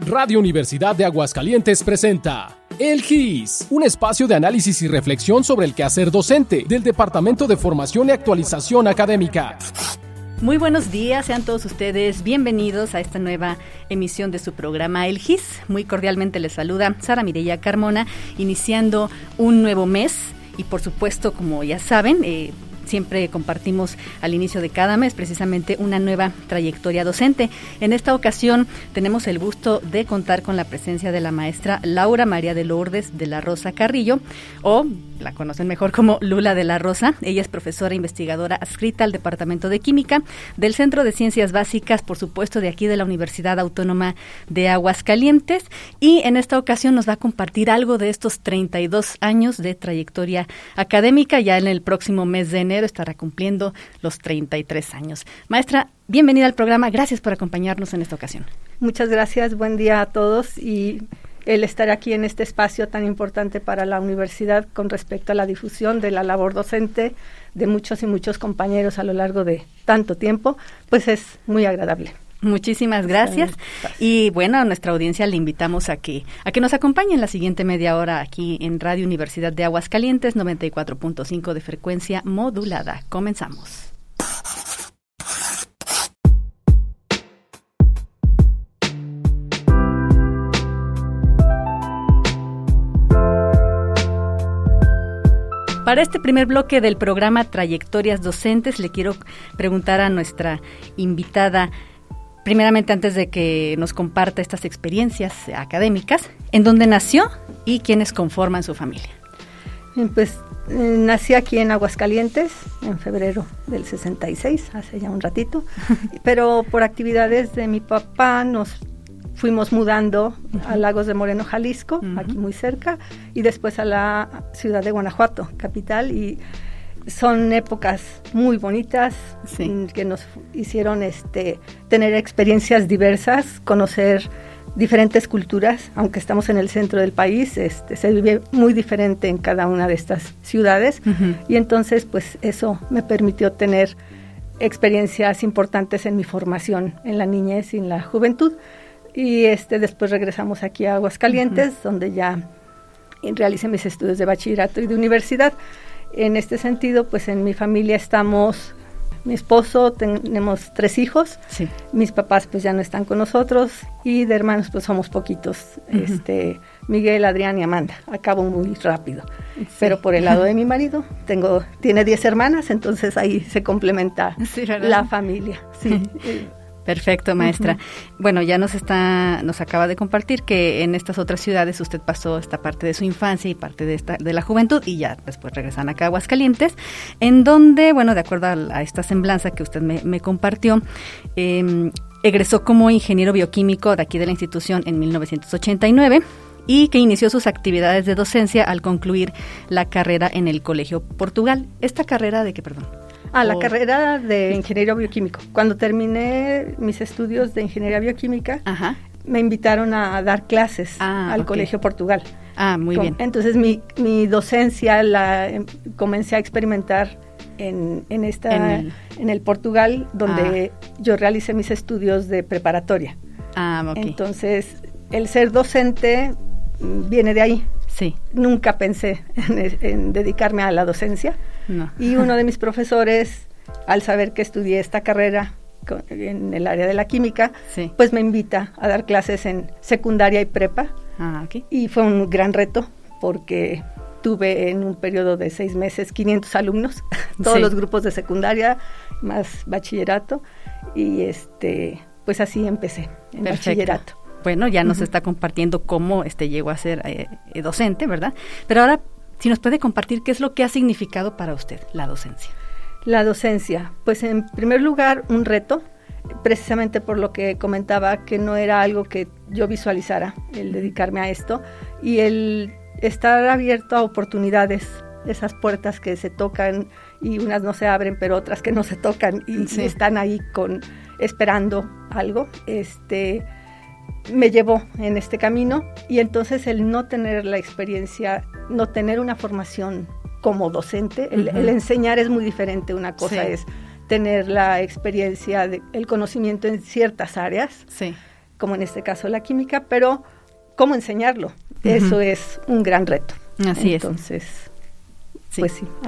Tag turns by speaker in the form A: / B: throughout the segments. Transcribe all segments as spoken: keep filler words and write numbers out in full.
A: Radio Universidad de Aguascalientes presenta El G I S, un espacio de análisis y reflexión sobre el quehacer docente del Departamento de Formación y Actualización Académica.
B: Muy buenos días, sean todos ustedes bienvenidos a esta nueva emisión de su programa El G I S. Muy cordialmente les saluda Sara Mireya Carmona, iniciando un nuevo mes y por supuesto, como ya saben, eh, siempre compartimos al inicio de cada mes precisamente una nueva trayectoria docente. En esta ocasión tenemos el gusto de contar con la presencia de la maestra Laura María de Lourdes de la Rosa Carrillo, o la conocen mejor como Lula de la Rosa. Ella es profesora investigadora adscrita al Departamento de Química del Centro de Ciencias Básicas, por supuesto de aquí de la Universidad Autónoma de Aguascalientes, y en esta ocasión nos va a compartir algo de estos treinta y dos años de trayectoria académica. Ya en el próximo mes de enero estará cumpliendo los treinta y tres años. Maestra, bienvenida al programa, gracias por acompañarnos en esta ocasión.
C: Muchas gracias, buen día a todos y el estar aquí en este espacio tan importante para la universidad con respecto a la difusión de la labor docente de muchos y muchos compañeros a lo largo de tanto tiempo, pues es muy agradable.
B: Muchísimas gracias. Y bueno, a nuestra audiencia le invitamos a que a que nos acompañe en la siguiente media hora aquí en Radio Universidad de Aguascalientes, noventa y cuatro punto cinco de frecuencia modulada. Comenzamos. Para este primer bloque del programa Trayectorias Docentes, le quiero preguntar a nuestra invitada, primeramente antes de que nos comparta estas experiencias académicas, ¿en dónde nació y quiénes conforman su familia?
C: Pues eh, nací aquí en Aguascalientes en febrero del sesenta y seis, hace ya un ratito, pero por actividades de mi papá nos fuimos mudando uh-huh. a Lagos de Moreno, Jalisco, uh-huh. aquí muy cerca, y después a la ciudad de Guanajuato, capital, y son épocas muy bonitas sí. que nos hicieron este, tener experiencias diversas, conocer diferentes culturas, aunque estamos en el centro del país, este, se vive muy diferente en cada una de estas ciudades, uh-huh. y entonces pues eso me permitió tener experiencias importantes en mi formación en la niñez y en la juventud. Y este después regresamos aquí a Aguascalientes, uh-huh. donde ya realicé mis estudios de bachillerato y de universidad. En este sentido, pues en mi familia estamos, mi esposo, tenemos tres hijos, sí. mis papás pues ya no están con nosotros, y de hermanos pues somos poquitos, uh-huh. este Miguel, Adrián y Amanda. Acabo muy rápido. Sí. Pero por el lado de mi marido, tengo tiene diez hermanas, entonces ahí se complementa sí, la familia. Sí.
B: Perfecto, maestra. Uh-huh. Bueno, ya nos está, nos acaba de compartir que en estas otras ciudades usted pasó esta parte de su infancia y parte de esta de la juventud, y ya después regresan acá a Aguascalientes, en donde, bueno, de acuerdo a, a esta semblanza que usted me, me compartió, eh, egresó como ingeniero bioquímico de aquí de la institución en mil novecientos ochenta y nueve, y que inició sus actividades de docencia al concluir la carrera en el Colegio Portugal. ¿Esta carrera de qué, perdón?
C: Ah, la oh. carrera de ingeniero bioquímico. Cuando terminé mis estudios de ingeniería bioquímica, Ajá. me invitaron a dar clases ah, al okay. Colegio Portugal.
B: Ah, muy Con, bien.
C: Entonces mi, mi docencia la eh, comencé a experimentar en, en, esta, en, el, en el Portugal, donde ah. yo realicé mis estudios de preparatoria.
B: Ah, ok.
C: Entonces, el ser docente viene de ahí.
B: Sí.
C: Nunca pensé en, en dedicarme a la docencia. No. Y uno de mis profesores, al saber que estudié esta carrera con, en el área de la química, sí. pues me invita a dar clases en secundaria y prepa.
B: Ah, okay.
C: Y fue un gran reto porque tuve en un periodo de seis meses quinientos alumnos, todos sí. los grupos de secundaria, más bachillerato, y este, pues así empecé en Perfecto. bachillerato.
B: Bueno, ya nos uh-huh. está compartiendo cómo este llegó a ser eh, docente, ¿verdad? Pero ahora, si nos puede compartir qué es lo que ha significado para usted la docencia.
C: La docencia, pues en primer lugar un reto, precisamente por lo que comentaba que no era algo que yo visualizara, el dedicarme a esto, y el estar abierto a oportunidades, esas puertas que se tocan y unas no se abren, pero otras que no se tocan y, sí. y están ahí con esperando algo, este me llevó en este camino, y entonces el no tener la experiencia, no tener una formación como docente, el, uh-huh. el enseñar es muy diferente. Una cosa sí. es tener la experiencia, de, el conocimiento en ciertas áreas,
B: sí.
C: como en este caso la química, pero ¿cómo enseñarlo? Uh-huh. Eso es un gran reto.
B: Así
C: Entonces,
B: es.
C: Sí. Pues sí.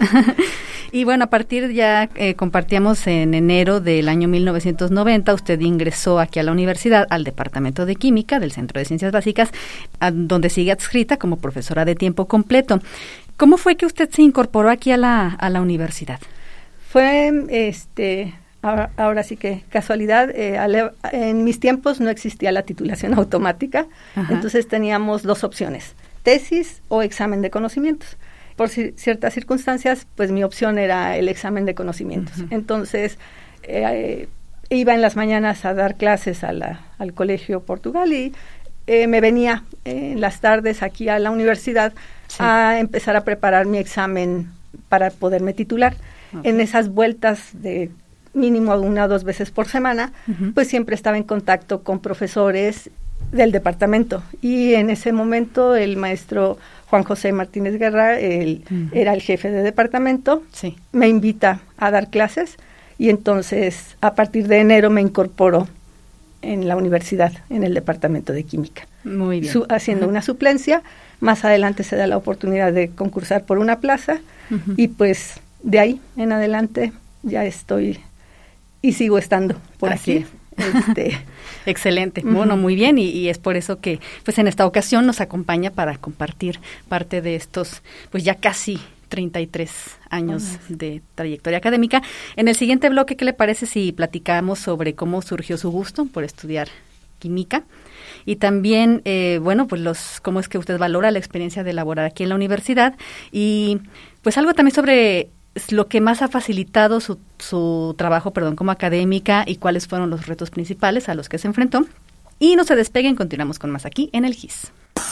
B: Y bueno, a partir ya eh, compartíamos en enero del año mil novecientos noventa, usted ingresó aquí a la universidad, al Departamento de Química del Centro de Ciencias Básicas, a, donde sigue adscrita como profesora de tiempo completo. ¿Cómo fue que usted se incorporó aquí a la, a la universidad?
C: Fue, este, ahora, ahora sí que casualidad, eh, ale, en mis tiempos no existía la titulación automática, Ajá. entonces teníamos dos opciones, tesis o examen de conocimientos. Por c- ciertas circunstancias, pues mi opción era el examen de conocimientos. Uh-huh. Entonces, eh, iba en las mañanas a dar clases a la, al Colegio Portugal y eh, me venía eh, en las tardes aquí a la universidad sí. a empezar a preparar mi examen para poderme titular. Okay. En esas vueltas de mínimo una o dos veces por semana, uh-huh. pues siempre estaba en contacto con profesores del departamento. Y en ese momento el maestro Juan José Martínez Guerra, él uh-huh. era el jefe de departamento,
B: sí.
C: me invita a dar clases y entonces a partir de enero me incorporo en la universidad, en el departamento de química.
B: Muy bien.
C: Su, haciendo uh-huh. una suplencia, más adelante se da la oportunidad de concursar por una plaza uh-huh. y pues de ahí en adelante ya estoy y sigo estando por
B: Así
C: aquí.
B: Es.
C: Este,
B: Excelente, uh-huh. bueno, muy bien, y, y es por eso que pues en esta ocasión nos acompaña para compartir parte de estos pues ya casi treinta y tres años uh-huh. de trayectoria académica. En el siguiente bloque, ¿qué le parece si platicamos sobre cómo surgió su gusto por estudiar química? Y también, eh, bueno, pues los cómo es que usted valora la experiencia de elaborar aquí en la universidad y pues algo también sobre lo que más ha facilitado su, su trabajo, perdón, como académica y cuáles fueron los retos principales a los que se enfrentó. Y no se despeguen, continuamos con más aquí en el G I S.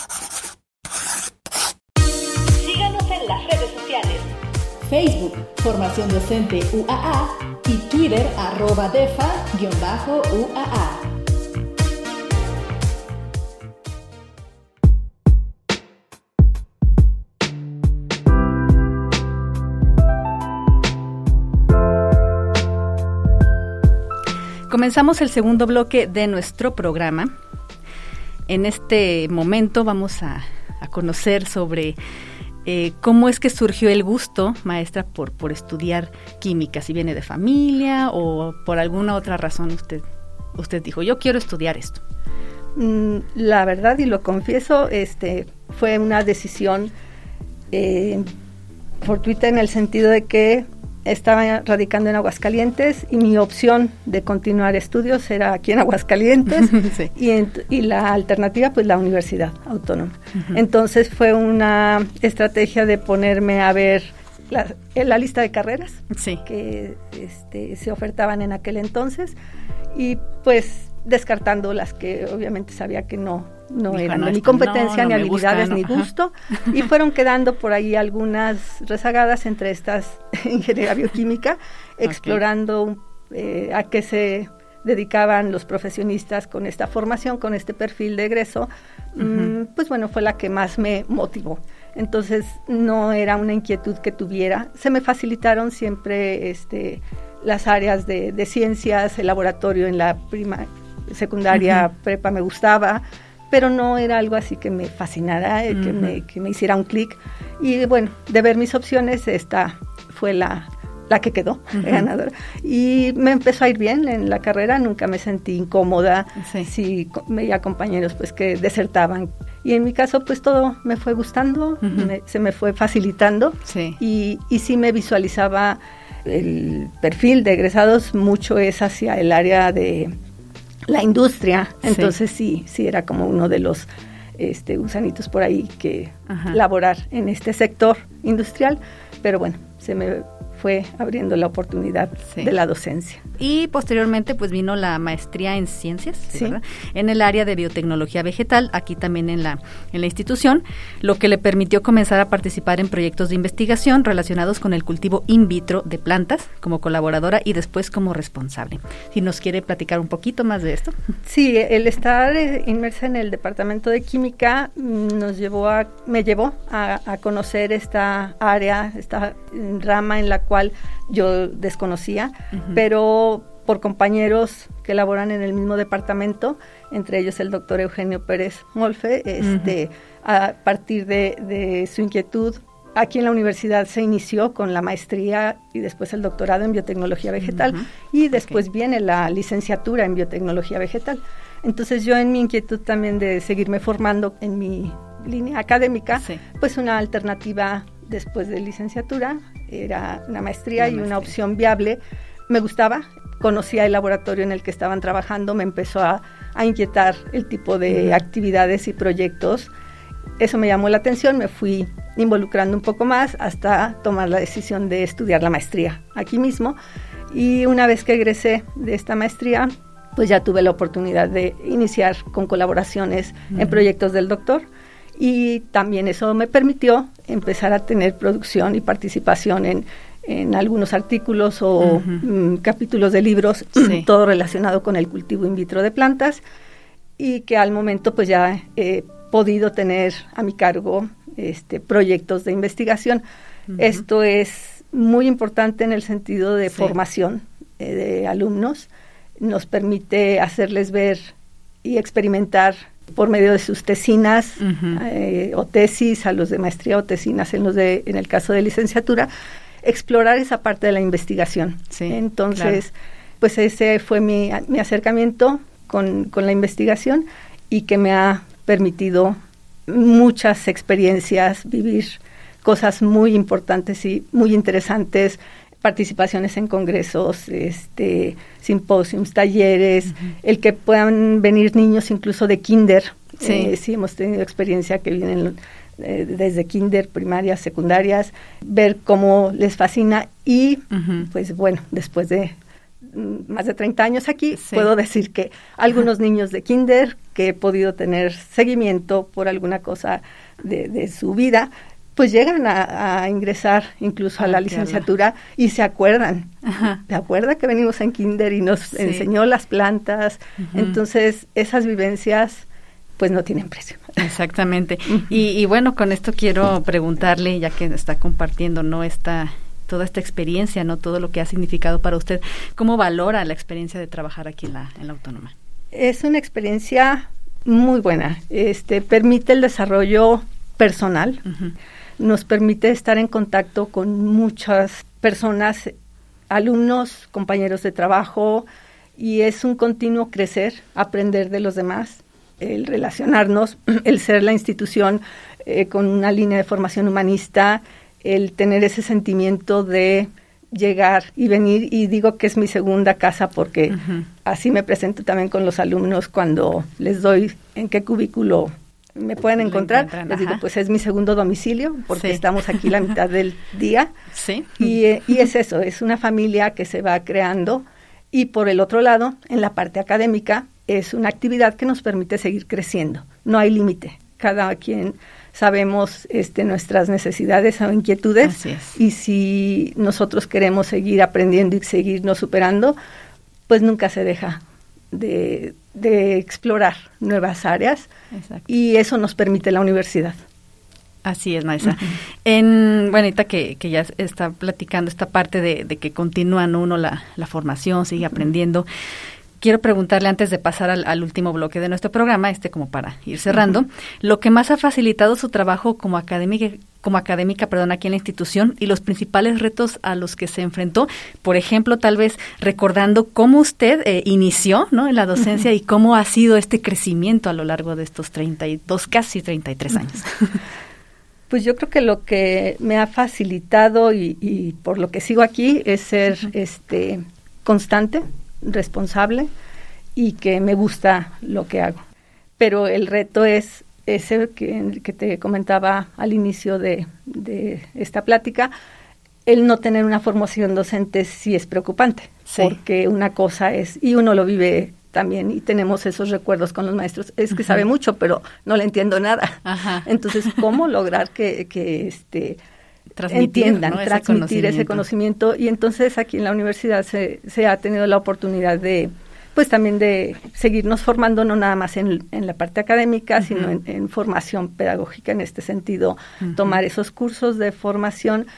D: Síganos en las redes sociales.
E: Facebook, Formación Docente U A A y Twitter, arroba defa-U A A.
B: Comenzamos el segundo bloque de nuestro programa. En este momento vamos a, a conocer sobre eh, cómo es que surgió el gusto, maestra, por, por estudiar química. Si viene de familia o por alguna otra razón usted, usted dijo, yo quiero estudiar esto.
C: Mm, la verdad, y lo confieso, este, fue una decisión eh, fortuita en el sentido de que estaba radicando en Aguascalientes y mi opción de continuar estudios era aquí en Aguascalientes sí. y, en, y la alternativa pues la Universidad Autónoma. Uh-huh. Entonces fue una estrategia de ponerme a ver la, la lista de carreras
B: sí.
C: que este, se ofertaban en aquel entonces y pues descartando las que obviamente sabía que no no Dijo, eran no, ni competencia, no, no ni habilidades, gusta, no. ni gusto, Ajá. y fueron quedando por ahí algunas rezagadas entre estas ingeniería bioquímica, explorando okay. eh, a qué se dedicaban los profesionistas con esta formación, con este perfil de egreso, uh-huh. mmm, pues bueno, fue la que más me motivó. Entonces, no era una inquietud que tuviera, se me facilitaron siempre este, las áreas de, de ciencias, el laboratorio en la prima, secundaria, uh-huh. prepa me gustaba, pero no era algo así que me fascinara, eh, uh-huh. que, me, que me hiciera un clic. Y bueno, de ver mis opciones, esta fue la, la que quedó uh-huh. ganadora. Y me empezó a ir bien en la carrera, nunca me sentí incómoda,
B: sí.
C: si veía compañeros pues que desertaban. Y en mi caso pues todo me fue gustando, uh-huh. me, se me fue facilitando
B: sí.
C: y, y sí me visualizaba el perfil de egresados, mucho es hacia el área de la industria, entonces sí, sí, sí era como uno de los este, gusanitos por ahí que Ajá. laborar en este sector industrial, pero bueno, se me fue abriendo la oportunidad sí. de la docencia.
B: Y posteriormente pues vino la maestría en ciencias, ¿sí?
C: Sí.
B: En el área de biotecnología vegetal, aquí también en la, en la institución, lo que le permitió comenzar a participar en proyectos de investigación relacionados con el cultivo in vitro de plantas como colaboradora y después como responsable. Si nos quiere platicar un poquito más de esto.
C: Sí, el estar inmersa en el departamento de química nos llevó a, me llevó a, a conocer esta área, esta rama en la cual yo desconocía, uh-huh. pero por compañeros que laboran en el mismo departamento, entre ellos el doctor Eugenio Pérez Molfe, este, uh-huh. a partir de, de su inquietud. Aquí en la universidad se inició con la maestría y después el doctorado en biotecnología vegetal, uh-huh. y después okay. viene la licenciatura en biotecnología vegetal. Entonces yo en mi inquietud también de seguirme formando en mi línea académica, sí. pues una alternativa después de licenciatura era una maestría una y maestría. Una opción viable. Me gustaba, conocía el laboratorio en el que estaban trabajando, me empezó a, a inquietar el tipo de uh-huh. actividades y proyectos. Eso me llamó la atención, me fui involucrando un poco más hasta tomar la decisión de estudiar la maestría aquí mismo. Y una vez que egresé de esta maestría, pues ya tuve la oportunidad de iniciar con colaboraciones uh-huh. en proyectos del doctor. Y también eso me permitió empezar a tener producción y participación en, en algunos artículos o uh-huh. m, capítulos de libros, sí. todo relacionado con el cultivo in vitro de plantas, y que al momento pues ya he podido tener a mi cargo este, proyectos de investigación. Uh-huh. Esto es muy importante en el sentido de sí. formación eh, de alumnos. Nos permite hacerles ver y experimentar por medio de sus tesinas uh-huh. eh, o tesis, a los de maestría o tesinas en los de, en el caso de licenciatura, explorar esa parte de la investigación. Sí, Entonces, claro. pues ese fue mi, mi acercamiento con, con la investigación y que me ha permitido muchas experiencias, vivir cosas muy importantes y muy interesantes, participaciones en congresos, este, simposios, talleres, uh-huh. el que puedan venir niños incluso de kinder. Sí, eh, sí hemos tenido experiencia que vienen eh, desde kinder, primarias, secundarias, ver cómo les fascina y uh-huh. pues bueno, después de más de treinta años aquí, sí. puedo decir que algunos niños de kinder que he podido tener seguimiento por alguna cosa de, de su vida, pues llegan a, a ingresar incluso a la licenciatura y se acuerdan. Ajá. Se acuerda que venimos en kinder y nos sí. enseñó las plantas. Uh-huh. Entonces, esas vivencias pues no tienen precio.
B: Exactamente. Uh-huh. y, y bueno, con esto quiero preguntarle, ya que está compartiendo, ¿no?, esta toda esta experiencia, ¿no?, todo lo que ha significado para usted, ¿cómo valora la experiencia de trabajar aquí en la, en la Autónoma?
C: Es una experiencia muy buena. Este, permite el desarrollo personal. Uh-huh. Nos permite estar en contacto con muchas personas, alumnos, compañeros de trabajo, y es un continuo crecer, aprender de los demás, el relacionarnos, el ser la institución eh, con una línea de formación humanista, el tener ese sentimiento de llegar y venir, y digo que es mi segunda casa porque uh-huh. así me presento también con los alumnos cuando les doy en qué cubículo me pueden encontrar, les digo, pues es mi segundo domicilio, porque sí. estamos aquí la mitad del día,
B: sí.
C: y, eh, y es eso, es una familia que se va creando, y por el otro lado, en la parte académica, es una actividad que nos permite seguir creciendo, no hay límite, cada quien sabemos este, nuestras necesidades o inquietudes,
B: así es.
C: Y si nosotros queremos seguir aprendiendo y seguirnos superando, pues nunca se deja de, de explorar nuevas áreas. Exacto. Y eso nos permite la universidad.
B: Así es, maestra. Uh-huh. En, bueno, ahorita que, que ya está platicando esta parte de, de que continúa uno la, la formación, sigue aprendiendo, quiero preguntarle antes de pasar al, al último bloque de nuestro programa, este como para ir cerrando, uh-huh. lo que más ha facilitado su trabajo como académica, como académica, perdón, aquí en la institución y los principales retos a los que se enfrentó, por ejemplo, tal vez recordando cómo usted eh, inició, ¿no?, en la docencia uh-huh. y cómo ha sido este crecimiento a lo largo de estos treinta y dos, casi treinta y tres años.
C: Pues yo creo que lo que me ha facilitado y, y por lo que sigo aquí es ser uh-huh. este constante, responsable y que me gusta lo que hago. Pero el reto es ese que, que te comentaba al inicio de, de esta plática, el no tener una formación docente sí es preocupante, sí. porque una cosa es, y uno lo vive también, y tenemos esos recuerdos con los maestros, es que uh-huh. sabe mucho, pero no le entiendo nada. Ajá. Entonces, ¿cómo lograr que, que este transmitir, entiendan, ¿no?, transmitir ese conocimiento. ese conocimiento? Y entonces aquí en la universidad se, se ha tenido la oportunidad de, pues también de seguirnos formando, no nada más en, en la parte académica, uh-huh. sino en, en formación pedagógica en este sentido, uh-huh. tomar esos cursos de formación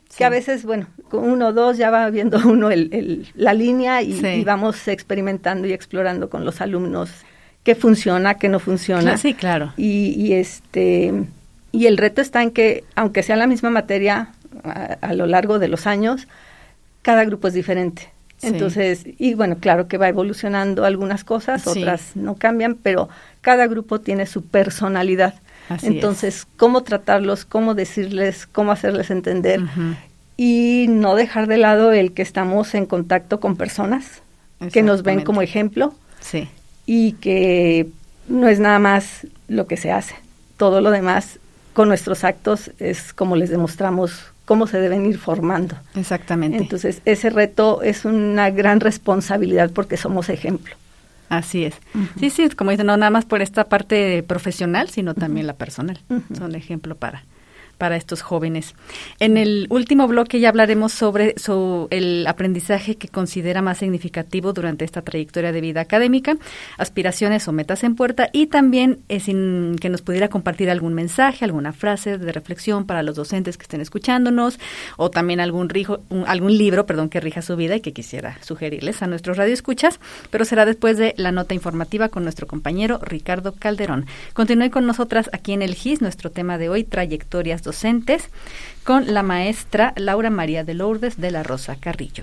C: que a veces, bueno, con uno o dos ya va viendo uno el, el, la línea y, sí. y vamos experimentando y explorando con los alumnos qué funciona, qué no funciona.
B: Sí, claro.
C: Y, y este y el reto está en que, aunque sea la misma materia a, a lo largo de los años, cada grupo es diferente. Sí. Entonces, y bueno, claro que va evolucionando algunas cosas, sí. otras no cambian, pero cada grupo tiene su personalidad. Así Entonces, es. cómo tratarlos, cómo decirles, cómo hacerles entender uh-huh. y no dejar de lado el que estamos en contacto con personas que nos ven como ejemplo
B: sí.
C: y que no es nada más lo que se hace. Todo lo demás con nuestros actos es como les demostramos cómo se deben ir formando.
B: Exactamente.
C: Entonces, ese reto es una gran responsabilidad porque somos ejemplo.
B: Así es. Uh-huh. Sí, sí, como dicen, no nada más por esta parte profesional, sino también uh-huh. la personal. Uh-huh. Son ejemplo para, para estos jóvenes. En el último bloque ya hablaremos sobre, sobre el aprendizaje que considera más significativo durante esta trayectoria de vida académica, aspiraciones o metas en puerta, y también eh, sin que nos pudiera compartir algún mensaje, alguna frase de reflexión para los docentes que estén escuchándonos, o también algún, rijo, un, algún libro perdón, que rija su vida y que quisiera sugerirles a nuestros radioescuchas, pero será después de la nota informativa con nuestro compañero Ricardo Calderón. Continúe con nosotras aquí en el G I S, nuestro tema de hoy, trayectorias docentes, con la maestra Laura María de Lourdes de la Rosa Carrillo.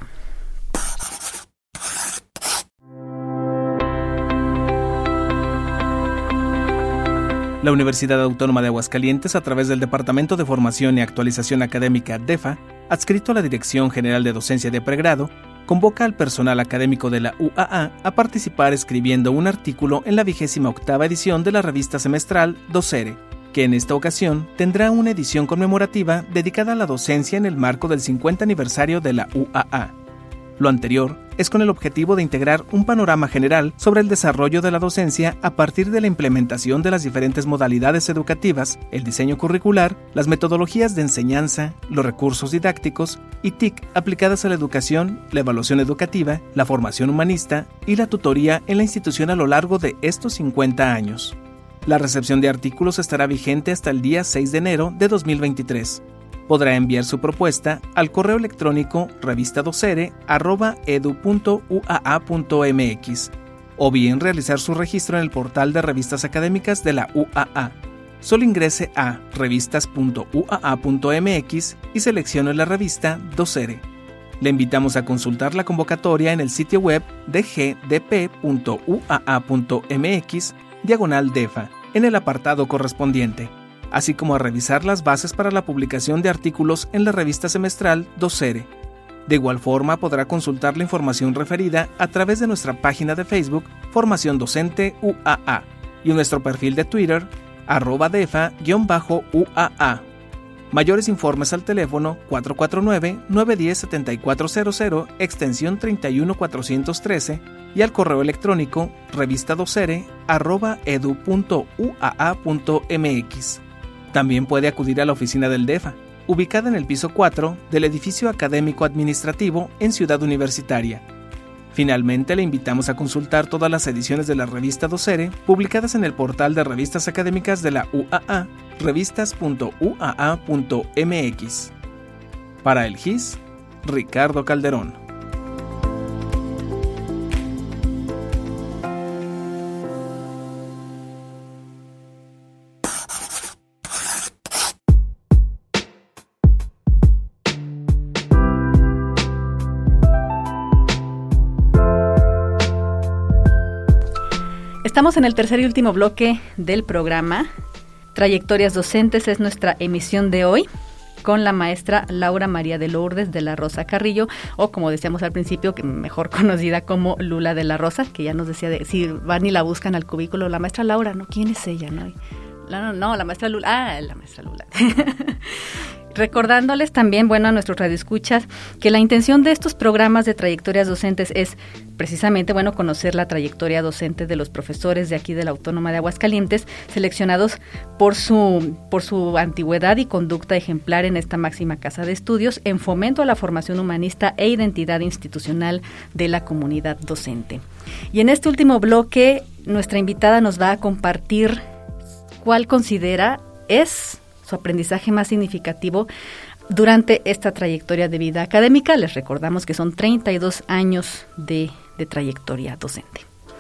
F: La Universidad Autónoma de Aguascalientes, a través del Departamento de Formación y Actualización Académica DEFA, adscrito a la Dirección General de Docencia de Pregrado, convoca al personal académico de la U A A a participar escribiendo un artículo en la vigésima octava edición de la revista semestral Docere, que en esta ocasión tendrá una edición conmemorativa dedicada a la docencia en el marco del cincuenta aniversario de la U A A. Lo anterior es con el objetivo de integrar un panorama general sobre el desarrollo de la docencia a partir de la implementación de las diferentes modalidades educativas, el diseño curricular, las metodologías de enseñanza, los recursos didácticos y T I C aplicadas a la educación, la evaluación educativa, la formación humanista y la tutoría en la institución a lo largo de estos cincuenta años. La recepción de artículos estará vigente hasta el día seis de enero de dos mil veintitrés. Podrá enviar su propuesta al correo electrónico revistadocere arroba edu punto u a a punto m x o bien realizar su registro en el portal de revistas académicas de la U A A. Solo ingrese a revistas punto u a a punto m x y seleccione la revista Docere. Le invitamos a consultar la convocatoria en el sitio web de g d p punto u a a punto m x diagonal DEFA en el apartado correspondiente, así como a revisar las bases para la publicación de artículos en la revista semestral Docere. De igual forma, podrá consultar la información referida a través de nuestra página de Facebook Formación Docente U A A y en nuestro perfil de Twitter arroba defa-U A A. Mayores informes al teléfono cuatro cuatro nueve, nueve uno cero, siete cuatro cero cero, extensión treinta y uno cuatrocientos trece y al correo electrónico revistadocere arroba edu punto u a a punto m x. También puede acudir a la oficina del DEFA, ubicada en el piso cuatro del edificio académico administrativo en Ciudad Universitaria. Finalmente, le invitamos a consultar todas las ediciones de la revista Docere publicadas en el portal de revistas académicas de la U A A, revistas punto u a a punto m x. Para el G I S, Ricardo Calderón.
B: Estamos en el tercer y último bloque del programa. Trayectorias docentes es nuestra emisión de hoy, con la maestra Laura María de Lourdes de la Rosa Carrillo, o como decíamos al principio, que mejor conocida como Lula de la Rosa, que ya nos decía, de, si van y la buscan al cubículo, la maestra Laura, ¿no? ¿Quién es ella? No, no, no la maestra Lula, ah, la maestra Lula. Recordándoles también, bueno, a nuestros radioescuchas, que la intención de estos programas de trayectorias docentes es precisamente, bueno, conocer la trayectoria docente de los profesores de aquí de la Autónoma de Aguascalientes, seleccionados por su, por su antigüedad y conducta ejemplar en esta máxima casa de estudios, en fomento a la formación humanista e identidad institucional de la comunidad docente. Y en este último bloque, nuestra invitada nos va a compartir cuál considera es su aprendizaje más significativo durante esta trayectoria de vida académica. Les recordamos que son treinta y dos años de, de trayectoria docente.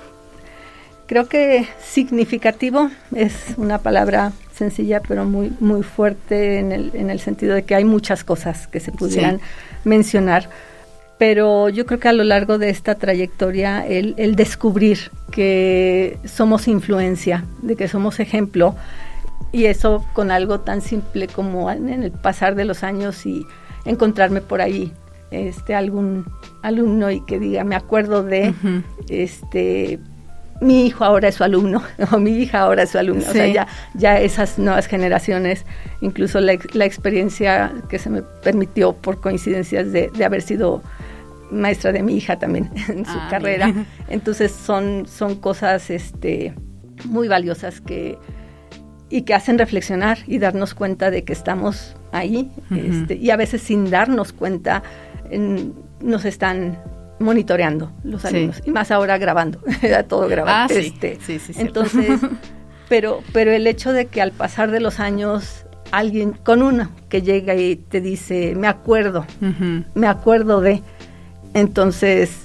C: Creo que significativo es una palabra sencilla, pero muy muy fuerte en el, en el sentido de que hay muchas cosas que se pudieran sí. mencionar. Pero yo creo que a lo largo de esta trayectoria, el, el descubrir que somos influencia, de que somos ejemplo, y eso con algo tan simple como en el pasar de los años y encontrarme por ahí este algún alumno y que diga, me acuerdo de, uh-huh. este mi hijo ahora es su alumno, o mi hija ahora es su alumno. Sí. O sea, ya, ya esas nuevas generaciones, incluso la, la experiencia que se me permitió por coincidencias de, de haber sido maestra de mi hija también en su ah, carrera. Bien. Entonces son, son cosas este, muy valiosas que y que hacen reflexionar y darnos cuenta de que estamos ahí, uh-huh. este, y a veces sin darnos cuenta en, nos están monitoreando los alumnos, sí. y más ahora grabando, todo grabado.
B: Ah, sí.
C: Este,
B: sí, sí,
C: entonces, pero, pero el hecho de que al pasar de los años alguien con uno que llega y te dice, me acuerdo, uh-huh. me acuerdo de, entonces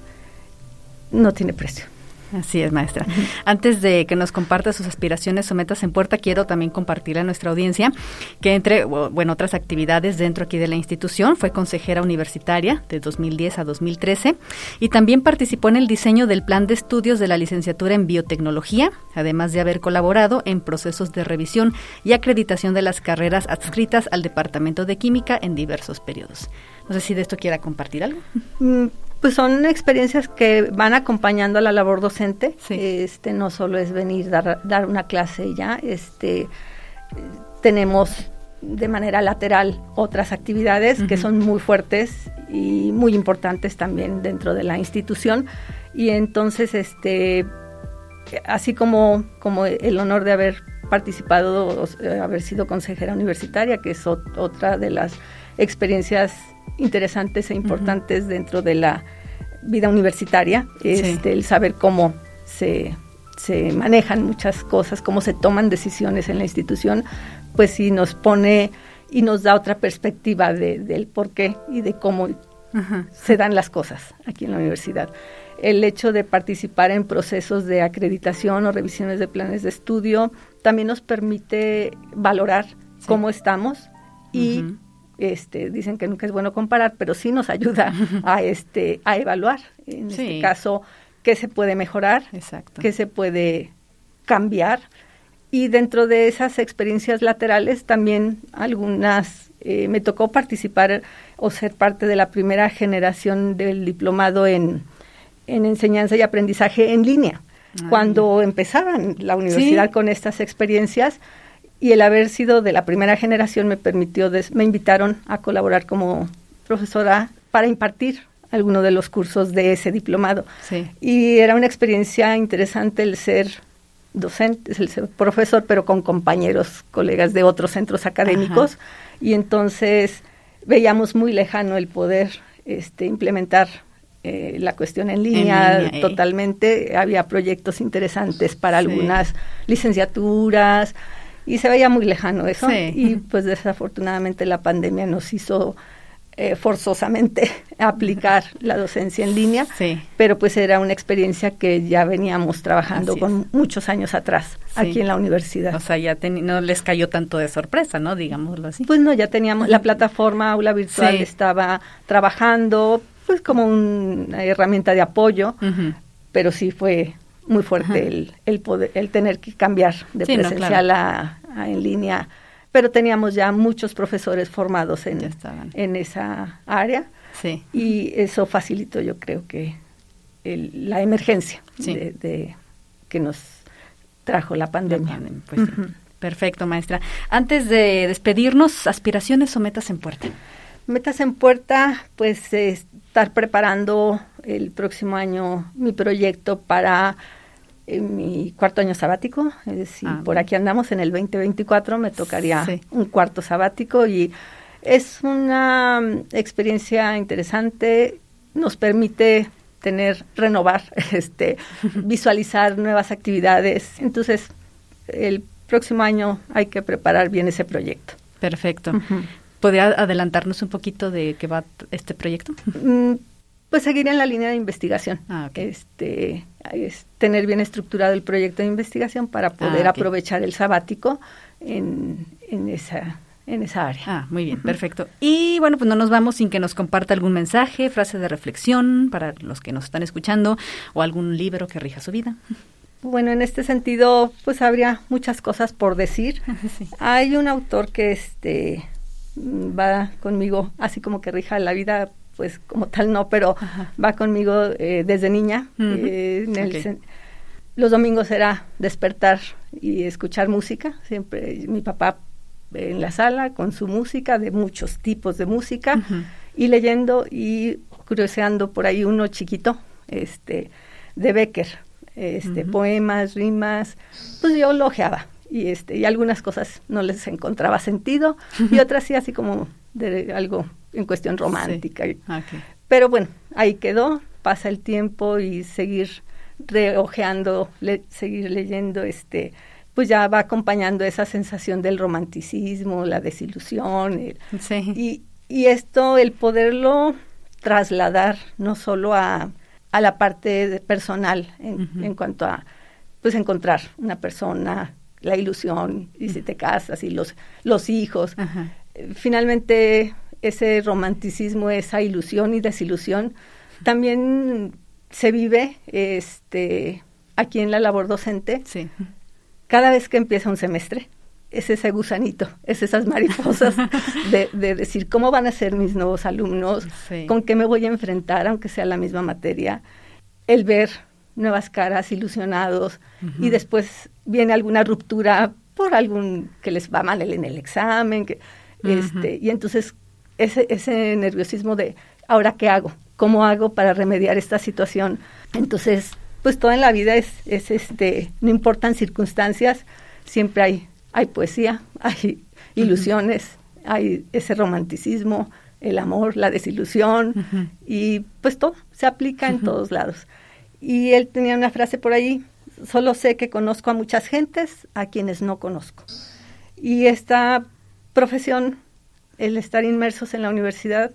C: no tiene precio.
B: Así es, maestra. Uh-huh. Antes de que nos comparta sus aspiraciones o metas en puerta, quiero también compartir a nuestra audiencia que entre, bueno, otras actividades dentro aquí de la institución, fue consejera universitaria de dos mil diez a dos mil trece y también participó en el diseño del plan de estudios de la licenciatura en biotecnología, además de haber colaborado en procesos de revisión y acreditación de las carreras adscritas al Departamento de Química en diversos periodos. No sé si de esto quiera compartir algo.
C: Mm. Pues son experiencias que van acompañando a la labor docente. Sí. Este no solo es venir dar dar una clase y ya, este tenemos de manera lateral otras actividades uh-huh. que son muy fuertes y muy importantes también dentro de la institución, y entonces este así como como el honor de haber participado, haber sido consejera universitaria, que es ot- otra de las experiencias interesantes e importantes uh-huh. dentro de la vida universitaria, este, sí. el saber cómo se, se manejan muchas cosas, cómo se toman decisiones en la institución, pues sí nos pone y nos da otra perspectiva de, del por qué y de cómo uh-huh. se dan las cosas aquí en la universidad. El hecho de participar en procesos de acreditación o revisiones de planes de estudio también nos permite valorar sí. cómo estamos y uh-huh. Este, dicen que nunca es bueno comparar, pero sí nos ayuda a este a evaluar, en sí. este caso, qué se puede mejorar, Exacto. qué se puede cambiar, y dentro de esas experiencias laterales también algunas, eh, me tocó participar o ser parte de la primera generación del diplomado en, en enseñanza y aprendizaje en línea, Ay. cuando empezaban la universidad ¿Sí? con estas experiencias. Y el haber sido de la primera generación me permitió, des- me invitaron a colaborar como profesora para impartir alguno de los cursos de ese diplomado. Sí. Y era una experiencia interesante el ser docente, el ser profesor, pero con compañeros, colegas de otros centros académicos. Ajá. Y entonces veíamos muy lejano el poder este, implementar eh, la cuestión en línea, en línea totalmente. Eh. Había proyectos interesantes para sí. algunas licenciaturas, y se veía muy lejano eso, sí. y pues desafortunadamente la pandemia nos hizo eh, forzosamente aplicar la docencia en línea, sí. pero pues era una experiencia que ya veníamos trabajando Así con es. muchos años atrás, sí. aquí en la universidad.
B: O sea, ya ten, no les cayó tanto de sorpresa, ¿no? Digámoslo así.
C: Pues no, ya teníamos, la plataforma Aula Virtual sí. estaba trabajando, pues como una herramienta de apoyo, uh-huh. pero sí fue muy fuerte el, el poder, el tener que cambiar de sí, presencial no, claro. a, a en línea, pero teníamos ya muchos profesores formados en, en esa área sí. y eso facilitó, yo creo que el, la emergencia sí. de, de que nos trajo la pandemia. La pandemia
B: pues, uh-huh. sí. Perfecto, maestra. Antes de despedirnos, ¿aspiraciones o metas en puerta?
C: Metas en puerta, pues eh, estar preparando el próximo año mi proyecto para en mi cuarto año sabático, es decir, ah, por aquí andamos en el veinte veinticuatro, me tocaría sí. un cuarto sabático y es una experiencia interesante, nos permite tener, renovar, este, visualizar nuevas actividades, entonces el próximo año hay que preparar bien ese proyecto.
B: Perfecto. Uh-huh. ¿Podría adelantarnos un poquito de qué va este proyecto?
C: Mm, pues seguiría en la línea de investigación.
B: Ah, okay.
C: Este, es tener bien estructurado el proyecto de investigación para poder
B: ah, okay.
C: aprovechar el sabático en, en esa en esa área.
B: Ah, muy bien, perfecto. Y bueno, pues no nos vamos sin que nos comparta algún mensaje, frase de reflexión para los que nos están escuchando o algún libro que rija su vida.
C: Bueno, en este sentido, pues habría muchas cosas por decir. Sí. Hay un autor que este va conmigo, así como que rija la vida, pues como tal no, pero Ajá. va conmigo eh, desde niña. Uh-huh. eh, en el, okay. Los domingos era despertar y escuchar música. Siempre mi papá en la sala con su música, de muchos tipos de música, uh-huh. y leyendo y curioseando por ahí uno chiquito, este, de Becker, este, uh-huh. poemas, rimas, pues yo lo ojeaba, y este, y algunas cosas no les encontraba sentido, uh-huh. y otras sí así como de algo en cuestión romántica. Sí. Okay. Pero bueno, ahí quedó, pasa el tiempo y seguir reojeando, le, seguir leyendo, este, pues ya va acompañando esa sensación del romanticismo, la desilusión, el, sí. y, y esto, el poderlo trasladar no solo a, a la parte de personal en, uh-huh. en cuanto a, pues encontrar una persona, la ilusión, y uh-huh. si te casas, y los, los hijos. Uh-huh. Finalmente, ese romanticismo, esa ilusión y desilusión, también se vive este, aquí en la labor docente. Sí. Cada vez que empieza un semestre, es ese gusanito, es esas mariposas de, de decir cómo van a ser mis nuevos alumnos, sí. con qué me voy a enfrentar, aunque sea la misma materia, el ver nuevas caras, ilusionados, uh-huh. y después viene alguna ruptura por algún que les va mal en el examen, que, uh-huh. este, y entonces ese, ese nerviosismo de, ¿ahora qué hago? ¿Cómo hago para remediar esta situación? Entonces, pues todo en la vida es, es este, no importan circunstancias, siempre hay, hay poesía, hay ilusiones, uh-huh. hay ese romanticismo, el amor, la desilusión, uh-huh. y pues todo se aplica uh-huh. en todos lados. Y él tenía una frase por ahí: solo sé que conozco a muchas gentes a quienes no conozco. Y esta profesión, el estar inmersos en la universidad,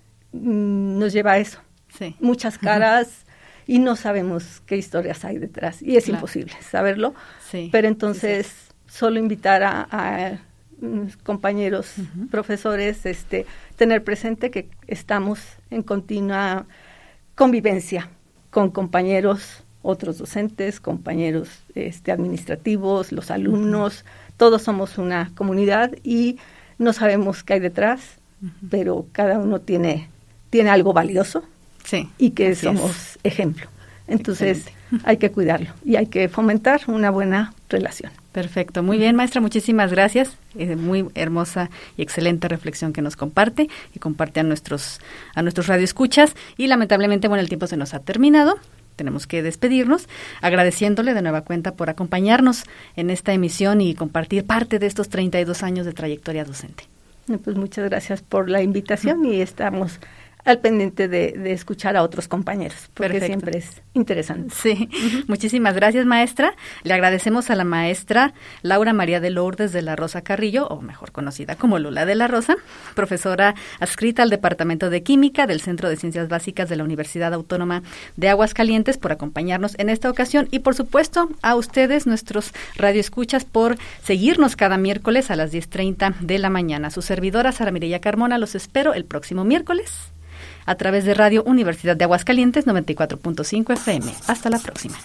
C: mmm, nos lleva a eso. Sí. Muchas caras, uh-huh. y no sabemos qué historias hay detrás. Y es claro. imposible saberlo. Sí. Pero entonces, sí, sí. solo invitar a, a compañeros, uh-huh. profesores, este, tener presente que estamos en continua convivencia con compañeros, otros docentes, compañeros este, administrativos, los alumnos, uh-huh. todos somos una comunidad y no sabemos qué hay detrás, uh-huh. pero cada uno tiene, tiene algo valioso, sí, y que somos es. ejemplo. Entonces Excelente. hay que cuidarlo y hay que fomentar una buena relación.
B: Perfecto, muy bien, maestra, muchísimas gracias. Eh, muy hermosa y excelente reflexión que nos comparte y comparte a nuestros a nuestros radioescuchas. Y lamentablemente, bueno, el tiempo se nos ha terminado. Tenemos que despedirnos, agradeciéndole de nueva cuenta por acompañarnos en esta emisión y compartir parte de estos treinta y dos años de trayectoria docente.
C: Pues muchas gracias por la invitación uh-huh. y estamos al pendiente de, de escuchar a otros compañeros, porque Perfecto. siempre es interesante.
B: Sí, uh-huh. muchísimas gracias, maestra. Le agradecemos a la maestra Laura María de Lourdes de la Rosa Carrillo, o mejor conocida como Lula de la Rosa, profesora adscrita al Departamento de Química del Centro de Ciencias Básicas de la Universidad Autónoma de Aguascalientes, por acompañarnos en esta ocasión, y por supuesto a ustedes, nuestros radioescuchas, por seguirnos cada miércoles a las diez treinta de la mañana. Su servidora Sara Mireya Carmona los espero el próximo miércoles a través de Radio Universidad de Aguascalientes noventa y cuatro punto cinco F M. Hasta la próxima.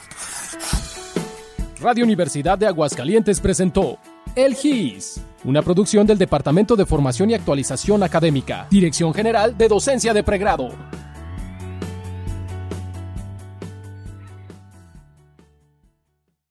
A: Radio Universidad de Aguascalientes presentó El G I S, una producción del Departamento de Formación y Actualización Académica, Dirección General de Docencia de Pregrado.